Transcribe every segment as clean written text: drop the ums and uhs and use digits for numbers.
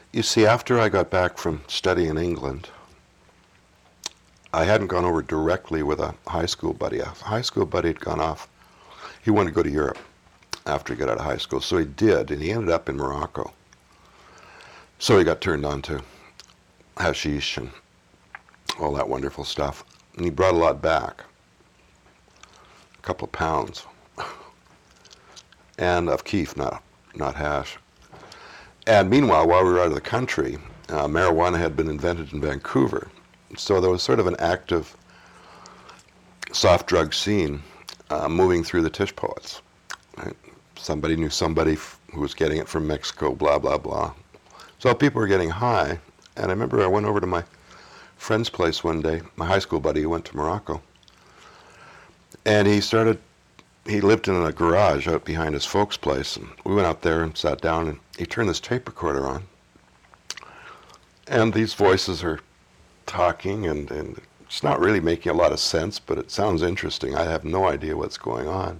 You see, after I got back from studying in England, I hadn't gone over directly with a high school buddy. A high school buddy had gone off. He wanted to go to Europe after he got out of high school, so he did, and he ended up in Morocco. So he got turned on to hashish and all that wonderful stuff, and he brought a lot back, a couple of pounds, and of keef, not hash. And meanwhile, while we were out of the country, marijuana had been invented in Vancouver. So there was sort of an active soft drug scene moving through the Tish poets. Right? Somebody knew somebody who was getting it from Mexico, blah, blah, blah. So people were getting high. And I remember I went over to my friend's place one day, my high school buddy who went to Morocco. And he lived in a garage out behind his folks' place. And we went out there and sat down, and he turned this tape recorder on. And these voices are talking, and it's not really making a lot of sense, but it sounds interesting. I have no idea what's going on.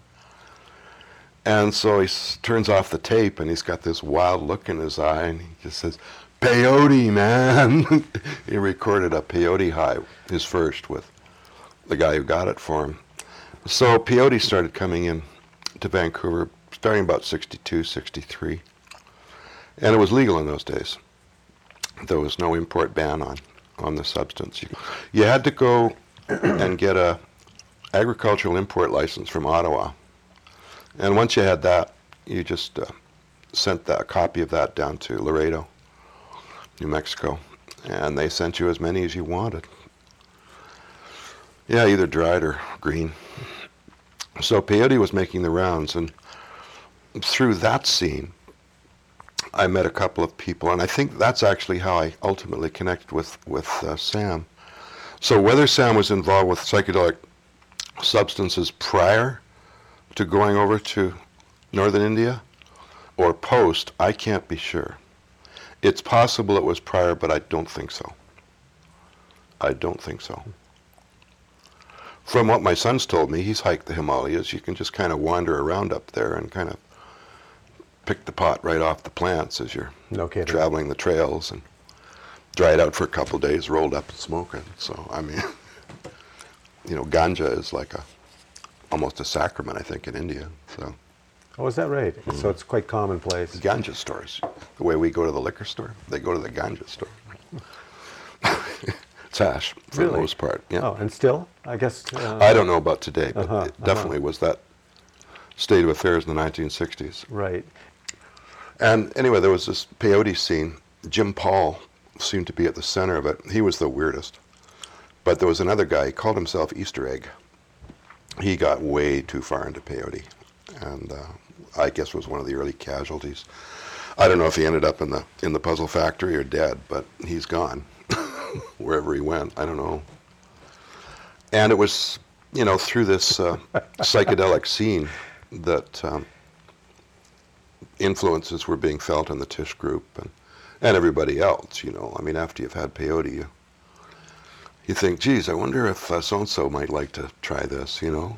And so he turns off the tape, and he's got this wild look in his eye, and he just says, "Peyote, man." He recorded a peyote high, his first, with the guy who got it for him. So peyote started coming in to Vancouver starting about 62, 63. And it was legal in those days. There was no import ban on the substance. You had to go and get a agricultural import license from Ottawa. And once you had that, you just sent that copy of that down to Laredo, New Mexico, and they sent you as many as you wanted. Yeah, either dried or green. So peyote was making the rounds, and through that scene, I met a couple of people, and I think that's actually how I ultimately connected with Sam. So whether Sam was involved with psychedelic substances prior to going over to northern India or post, I can't be sure. It's possible it was prior, but I don't think so. I don't think so. From what my son's told me, he's hiked the Himalayas. You can just kind of wander around up there and kind of pick the pot right off the plants as you're traveling the trails, and dry it out for a couple of days, rolled up and smoke it. So, I mean, ganja is like almost a sacrament, I think, in India. So. Oh, is that right? So it's quite commonplace. Ganja stores. The way we go to the liquor store, they go to the ganja store. It's hash, for the most part. Yeah. Oh, and still, I guess... I don't know about today, but it definitely was that state of affairs in the 1960s. Right. And anyway, there was this peyote scene. Jim Paul seemed to be at the center of it. He was the weirdest. But there was another guy, he called himself Easter Egg. He got way too far into peyote, and I guess was one of the early casualties. I don't know if he ended up in the puzzle factory or dead, but he's gone. Wherever he went, I don't know. And it was, through this psychedelic scene that influences were being felt in the Tish group and everybody else, I mean, after you've had peyote, you think, geez, I wonder if so-and-so might like to try this,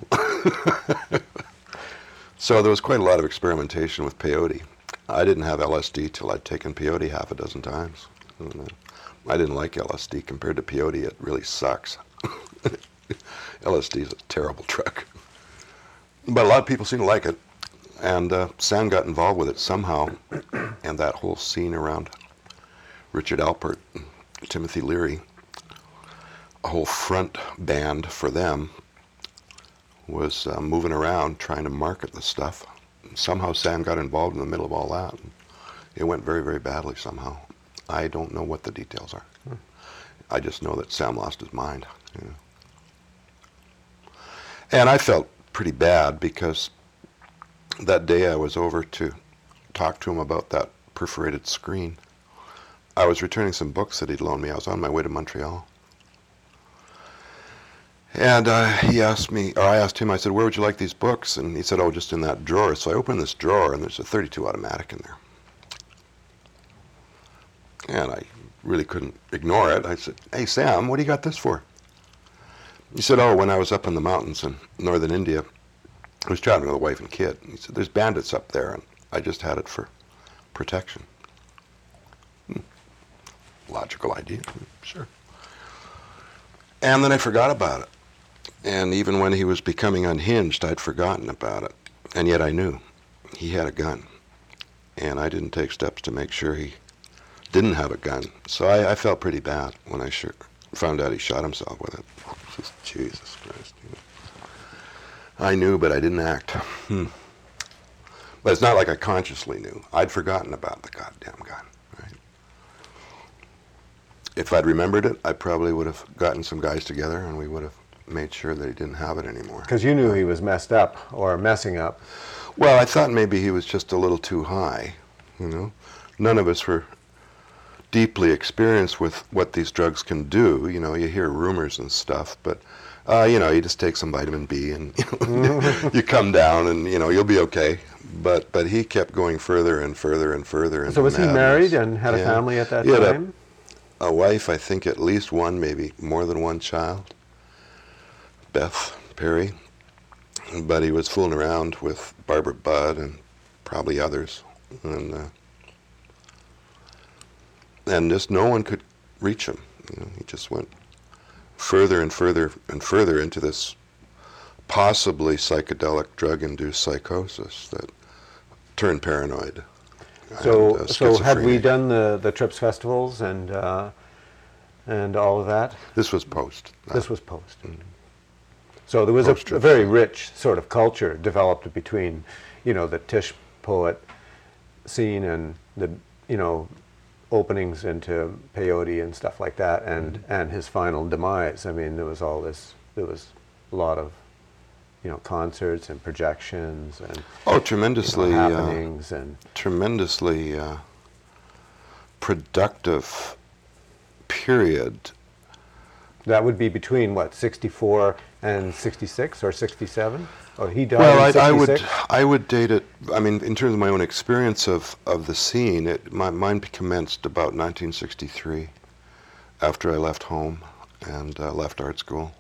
So there was quite a lot of experimentation with peyote. I didn't have LSD till I'd taken peyote half a dozen times. I didn't like LSD. Compared to peyote, it really sucks. LSD is a terrible drug. But a lot of people seem to like it. And Sam got involved with it somehow. And that whole scene around Richard Alpert, Timothy Leary, a whole front band for them was moving around trying to market the stuff. Somehow Sam got involved in the middle of all that. It went very, very badly somehow. I don't know what the details are. I just know that Sam lost his mind. And I felt pretty bad because that day I was over to talk to him about that perforated screen. I was returning some books that he'd loaned me. I was on my way to Montreal. And he asked me, or I asked him, I said, where would you like these books? And he said, oh, just in that drawer. So I opened this drawer, and there's a .32 automatic in there. And I really couldn't ignore it. I said, hey, Sam, what do you got this for? He said, oh, when I was up in the mountains in northern India, I was traveling with a wife and kid. He said, there's bandits up there, and I just had it for protection. logical idea, sure. And then I forgot about it. And even when he was becoming unhinged, I'd forgotten about it. And yet I knew he had a gun. And I didn't take steps to make sure he didn't have a gun. So I felt pretty bad when I found out he shot himself with it. Just Jesus Christ. I knew, but I didn't act. But it's not like I consciously knew. I'd forgotten about the goddamn gun. Right? If I'd remembered it, I probably would have gotten some guys together and we would have made sure that he didn't have it anymore. Because you knew he was messed up or messing up. Well, I thought maybe he was just a little too high, you know. None of us were deeply experienced with what these drugs can do. You know, you hear rumors and stuff, but, you know, you just take some vitamin B and you come down and, you know, you'll be okay. But he kept going further and further and further into So was he madness. married and had a family at that He had time? a wife, I think at least one, maybe more than one child, Beth Perry. But he was fooling around with Barbara Budd and probably others. And just no one could reach him. You know, he just went further and further and further into this possibly psychedelic drug-induced psychosis that turned paranoid. So had we schizophrenic. done the Trips festivals and all of that? This was post. This was post. So there was a Post-Trips. very rich sort of culture developed between, you know, the Tisch poet scene and the, you know, openings into peyote and stuff like that, and his final demise. I mean, there was a lot of, you know, concerts and projections and Tremendously, you know, happenings and tremendously productive period. that would be between what, 64 and 66 or 67? Oh, he died Well, in 66? I would date it. I mean, in terms of my own experience of the scene, mine commenced about 1963, after I left home and left art school.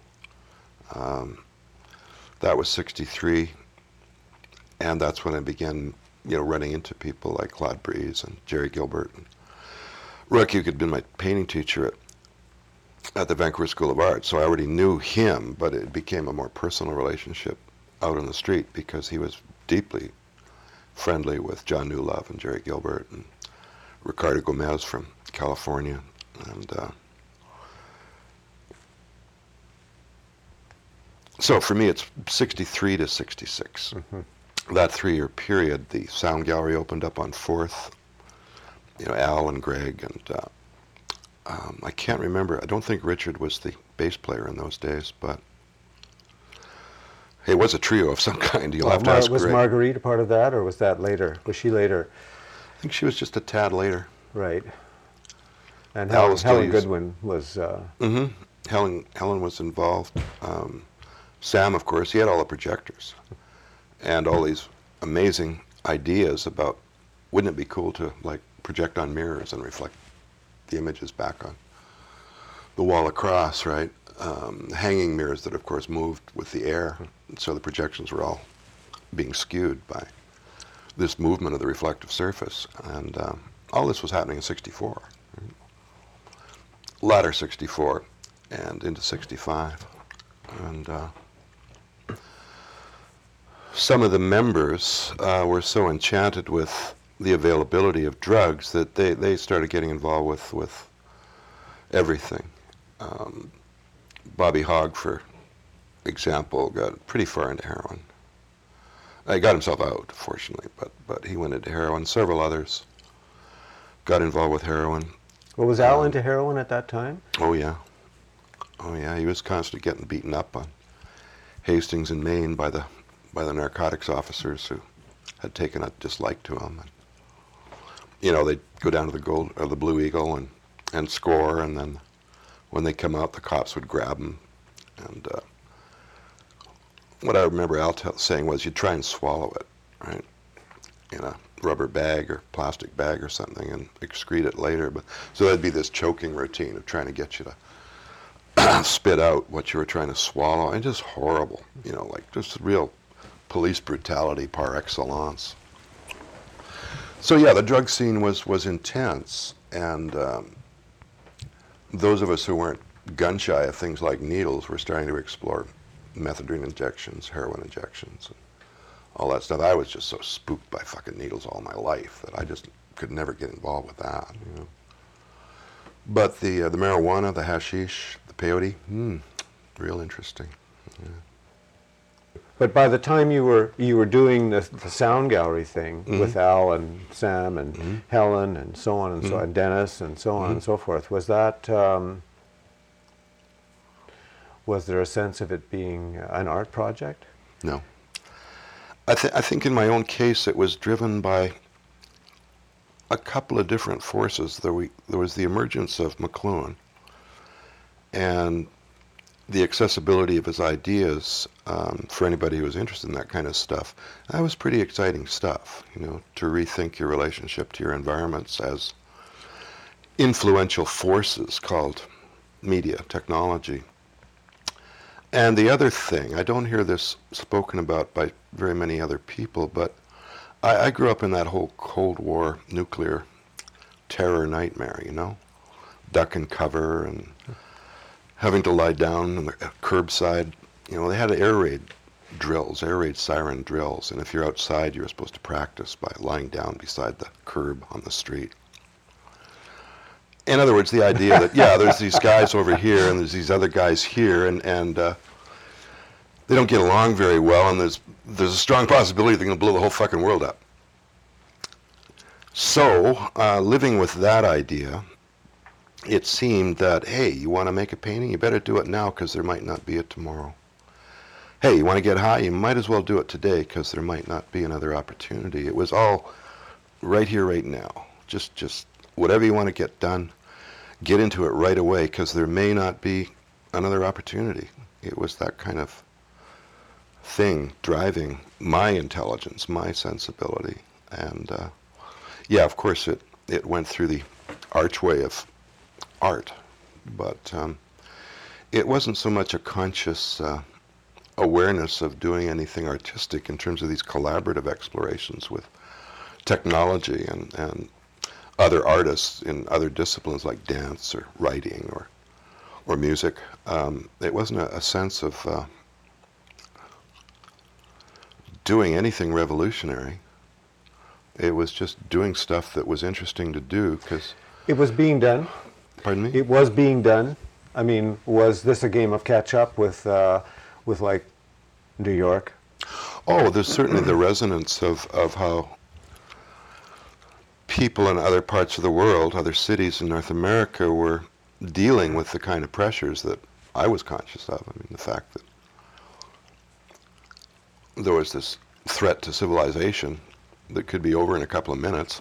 That was 63, and that's when I began, you know, running into people like Claude Breeze and Jerry Gilbert and Rook, who had been my painting teacher at the Vancouver School of Art. So I already knew him, but it became a more personal relationship out on the street because he was deeply friendly with John Newlove and Jerry Gilbert and Ricardo Gomez from California. And so for me, it's 63 to 66. That 3-year period, the Sound Gallery opened up on 4th. You know, Al and Greg and I can't remember. I don't think Richard was the bass player in those days, but it was a trio of some kind. You'll have to ask Was Greg. Marguerite a part of that, or was that later? Was she later? I think she was just a tad later. Right. And Al was still Helen used- Goodwin was. Helen was involved. Sam, of course, he had all the projectors and all these amazing ideas about, wouldn't it be cool to like project on mirrors and reflect the images back on the wall across, right? Hanging mirrors that, of course, moved with the air. So the projections were all being skewed by this movement of the reflective surface. And all this was happening in 64. Right? Latter 64 and into 65. And some of the members were so enchanted with the availability of drugs that they started getting involved with everything. Bobby Hogg, for example, got pretty far into heroin. He got himself out, fortunately, but he went into heroin. Several others got involved with heroin. Well, was Al into heroin at that time? Oh yeah. He was constantly getting beaten up on Hastings in Maine by the narcotics officers who had taken a dislike to him. And, you know, they'd go down to the Blue Eagle and score, and then when they come out, the cops would grab them. And what I remember Al saying was, you'd try and swallow it, right, in a rubber bag or plastic bag or something, and excrete it later. But so there'd be this choking routine of trying to get you to spit out what you were trying to swallow, and just horrible, you know, like just real police brutality par excellence. So yeah, the drug scene was intense, and those of us who weren't gun shy of things like needles were starting to explore methadone injections, heroin injections, and all that stuff. I was just so spooked by fucking needles all my life that I just could never get involved with that. You know. But the marijuana, the hashish, the peyote, real interesting. Yeah. But by the time you were doing the sound gallery thing with Al and Sam and Helen and so on and so on, Dennis and so on and so forth, was that was there a sense of it being an art project? No. I think in my own case it was driven by a couple of different forces. There was the emergence of McLuhan and the accessibility of his ideas for anybody who was interested in that kind of stuff. That was pretty exciting stuff, you know, to rethink your relationship to your environments as influential forces called media, technology. And the other thing, I don't hear this spoken about by very many other people, but I grew up in that whole Cold War nuclear terror nightmare, you know, duck and cover and having to lie down on the curbside. You know, they had air raid drills, air raid siren drills, and if you're outside, you were supposed to practice by lying down beside the curb on the street. In other words, the idea that, yeah, there's these guys over here and there's these other guys here, and they don't get along very well, and there's a strong possibility they're going to blow the whole fucking world up. So, living with that idea, it seemed that, hey, you want to make a painting? You better do it now because there might not be a tomorrow. Hey, you want to get high? You might as well do it today because there might not be another opportunity. It was all right here, right now. Just whatever you want to get done, get into it right away because there may not be another opportunity. It was that kind of thing driving my intelligence, my sensibility. And yeah, of course it went through the archway of art, but it wasn't so much a conscious awareness of doing anything artistic in terms of these collaborative explorations with technology and other artists in other disciplines like dance or writing or music. It wasn't a sense of doing anything revolutionary. It was just doing stuff that was interesting to do because... It was being done. Pardon me? It was being done. I mean, was this a game of catch-up with like New York? Oh, there's certainly the resonance of how people in other parts of the world, other cities in North America, were dealing with the kind of pressures that I was conscious of. I mean, the fact that there was this threat to civilization that could be over in a couple of minutes.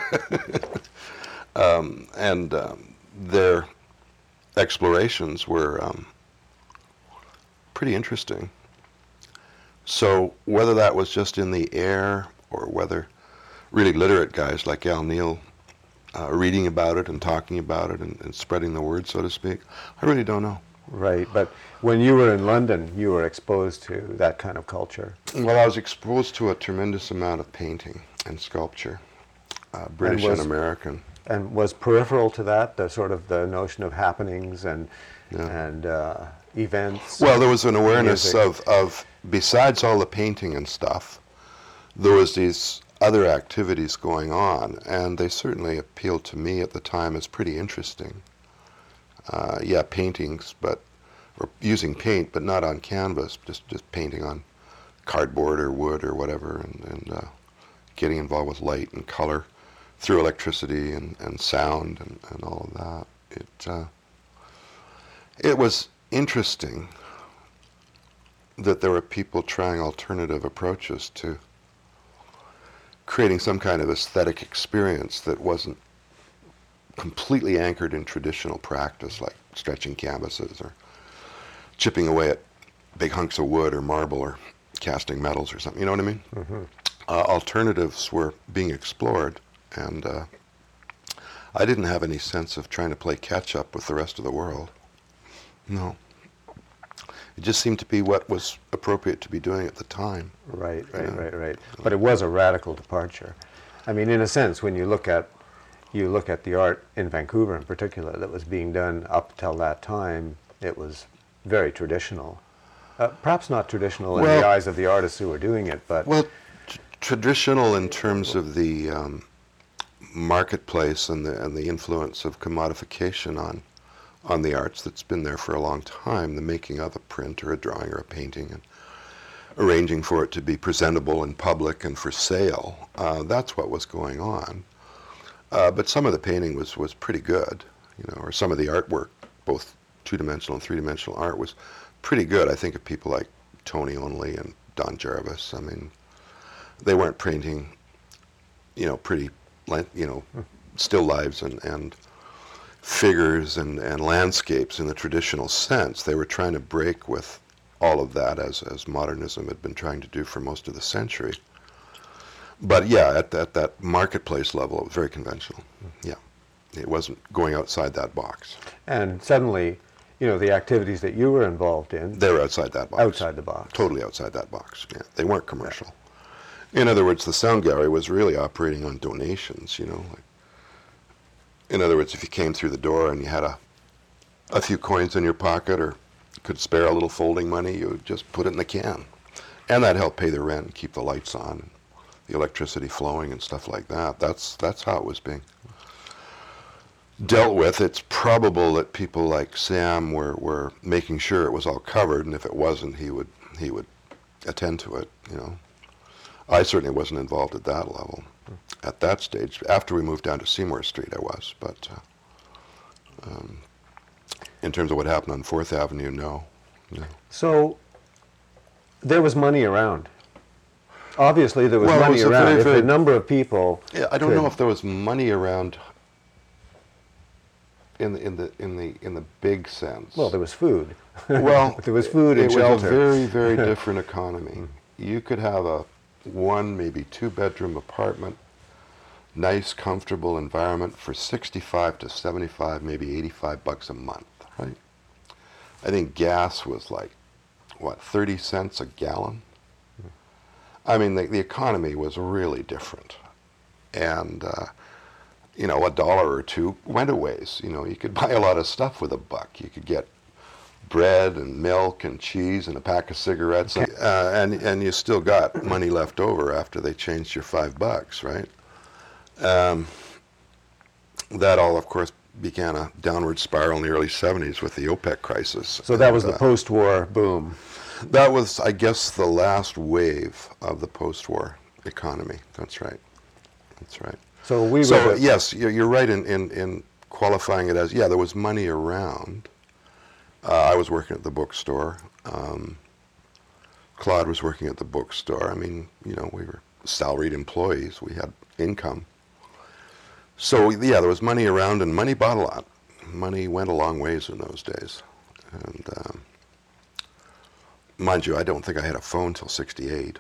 Their explorations were pretty interesting. So whether that was just in the air or whether really literate guys like Al Neal reading about it and talking about it and spreading the word, so to speak, I really don't know. Right, but when you were in London, you were exposed to that kind of culture. Well, I was exposed to a tremendous amount of painting and sculpture, British and American. And was peripheral to that the sort of the notion of happenings and events? Well, there was an awareness of besides all the painting and stuff, there was these other activities going on, and they certainly appealed to me at the time as pretty interesting. Yeah, paintings, or using paint, but not on canvas, just painting on cardboard or wood or whatever, and getting involved with light and color through electricity and sound and all of that. It was interesting that there were people trying alternative approaches to creating some kind of aesthetic experience that wasn't completely anchored in traditional practice, like stretching canvases or chipping away at big hunks of wood or marble or casting metals or something. You know what I mean? Mm-hmm. Alternatives were being explored, and I didn't have any sense of trying to play catch up with the rest of the world. No. It just seemed to be what was appropriate to be doing at the time. Right. But it was a radical departure. I mean, in a sense, when you look at, you look at the art in Vancouver in particular that was being done up till that time, it was very traditional. Perhaps not traditional in Well- the eyes of the artists who were doing it, but Well, traditional in terms of the marketplace and the influence of commodification on the arts that's been there for a long time, the making of a print or a drawing or a painting and arranging for it to be presentable in public and for sale. That's what was going on. But some of the painting was pretty good, or some of the artwork, both two-dimensional and three-dimensional art, was pretty good. I think of people like Tony Onley and Don Jarvis. I mean, they weren't painting, pretty, still lives and figures and landscapes in the traditional sense. They were trying to break with all of that as modernism had been trying to do for most of the century. But yeah, at that marketplace level, it was very conventional. Yeah, it wasn't going outside that box. and suddenly, the activities that you were involved in, They were outside that box. outside the box. Totally outside that box. Yeah, they weren't commercial. In other words, the sound gallery was really operating on donations. In other words, if you came through the door and you had a few coins in your pocket or could spare a little folding money, you would just put it in the can, and that helped pay the rent, keep the lights on, and the electricity flowing, and stuff like that. That's how it was being dealt with. It's probable that people like Sam were making sure it was all covered, and if it wasn't, he would attend to it. I certainly wasn't involved at that level at that stage. After we moved down to Seymour Street, I was, but in terms of what happened on 4th Avenue, no. So there was money around. Obviously, there was Well, it money was a around. very, If very- a number of people, Yeah, I don't could- know if there was money around in the big sense. well, there was food. Well, there was food and it was shelter. a very, very different economy. You could have a 1, maybe 2-bedroom apartment, nice, comfortable environment for 65 to 75, maybe $85 a month, right? I think gas was like, 30 cents a gallon? I mean, the economy was really different. And, $1 or $2 went a ways. You could buy a lot of stuff with $1. You could get bread and milk and cheese and a pack of cigarettes, and you still got money left over after they changed your $5, right? That all, of course, began a downward spiral in the early 70s with the OPEC crisis. So that was And, the post-war boom. that was, I guess, the last wave of the post-war economy. That's right. That's right. So we So were. yes, you're right in qualifying it as, there was money around. I was working at the bookstore. Claude was working at the bookstore. I mean, we were salaried employees. We had income. So yeah, there was money around, and money bought a lot. Money went a long ways in those days. And mind you, I don't think I had a phone till '68.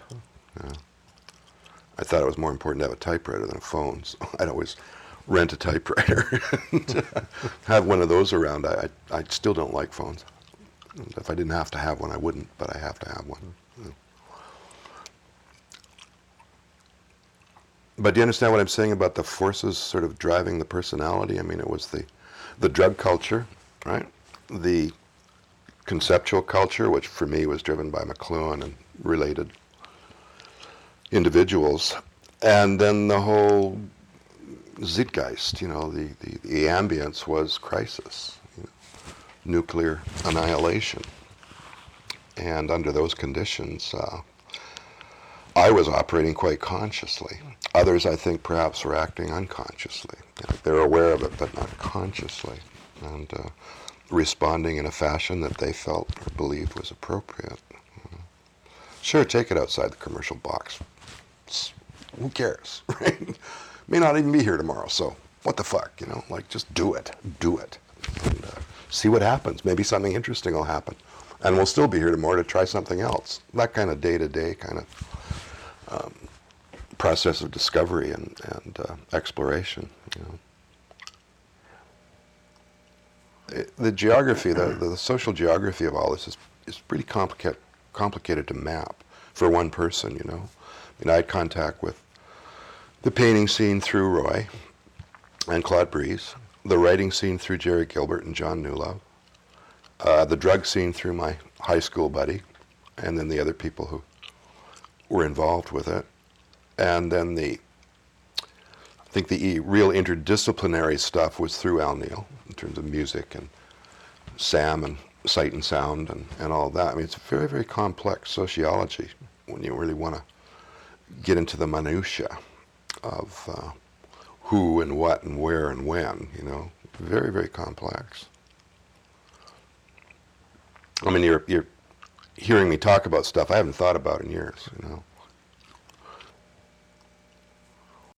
I thought it was more important to have a typewriter than a phone, so I'd always rent a typewriter and have one of those around. I still don't like phones. And if I didn't have to have one, I wouldn't, but I have to have one. But do you understand what I'm saying about the forces sort of driving the personality? I mean, it was the drug culture, right? The conceptual culture, which for me was driven by McLuhan and related individuals, and then the whole zeitgeist, the ambience was crisis, nuclear annihilation. And under those conditions, I was operating quite consciously. Others, I think, perhaps were acting unconsciously. They're aware of it, but not consciously, and responding in a fashion that they felt or believed was appropriate. Sure, take it outside the commercial box. Who cares, right? May not even be here tomorrow, so what the fuck, just do it. And, see what happens. Maybe something interesting will happen. And we'll still be here tomorrow to try something else. That kind of day-to-day kind of process of discovery and exploration. The geography, the social geography of all this is pretty complicated to map for one person. I had contact with the painting scene through Roy, and Claude Breeze, the writing scene through Jerry Gilbert and John Newlove, the drug scene through my high school buddy, and then the other people who were involved with it, and then I think the real interdisciplinary stuff was through Al Neal in terms of music and Sam and sight and sound and all that. I mean, it's very, very complex sociology when you really want to get into the minutiae of who and what and where and when, you know. Very, very complex. I mean, you're hearing me talk about stuff I haven't thought about in years, you know.